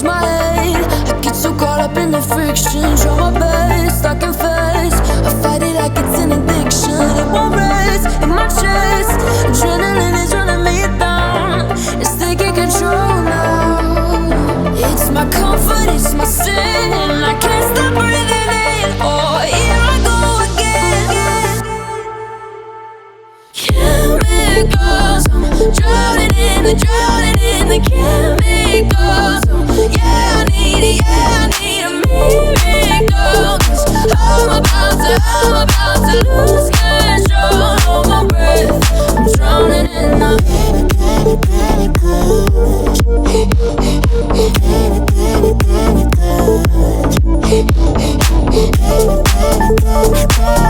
my head. I get so caught up in the friction. Try my best, I confess. I fight it like it's an addiction. It won't rest in my chest. Adrenaline is running me down. It's taking control now. It's my comfort, it's my sin. I can't stop breathing in. Oh, here I go again. Chemicals, I'm drowning in the chemicals. Yeah, I need a miracle. 'Cause I'm about to lose control. Hold my breath, I'm drowning in the chemicals.